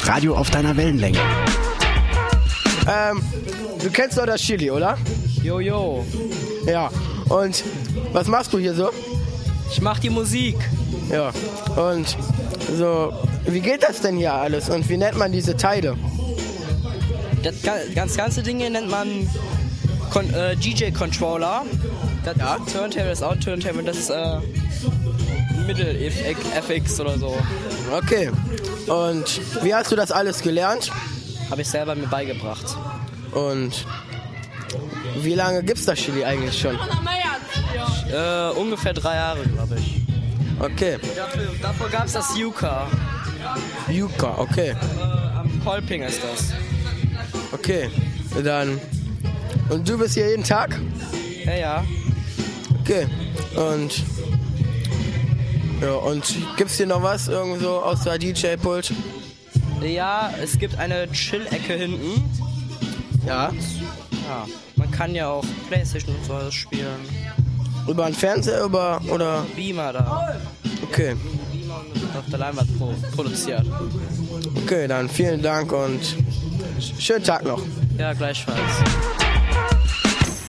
Radio auf deiner Wellenlänge. Du kennst doch das Chili, oder? Jojo. Ja. Und was machst du hier so? Ich mach die Musik. Ja. Und so, wie geht das denn hier alles? Und wie nennt man diese Teile? Das ganze Ding hier nennt man DJ-Controller. Das ist Turntable, das ist auch ein Turntable, das ist Mittel-FX oder so. Okay. Und wie hast du das alles gelernt? Habe ich selber mir beigebracht. Und wie lange gibt's das Chili eigentlich schon? Ungefähr 3 Jahre, glaube ich. Okay. Davor gab es das Yuka. Yuka, okay. Am Kolping ist das. Okay. Dann. Und du bist hier jeden Tag? Ja. Okay. Und. Ja, und gibt's hier noch was irgendwo aus der DJ-Pult? Ja, es gibt eine Chill-Ecke hinten. Ja. Ja, man kann ja auch Playstation und so spielen. Über einen Fernseher oder? Beamer da. Okay. Beamer und auf der Leinwand produziert. Okay, dann vielen Dank und schönen Tag noch. Ja, gleichfalls.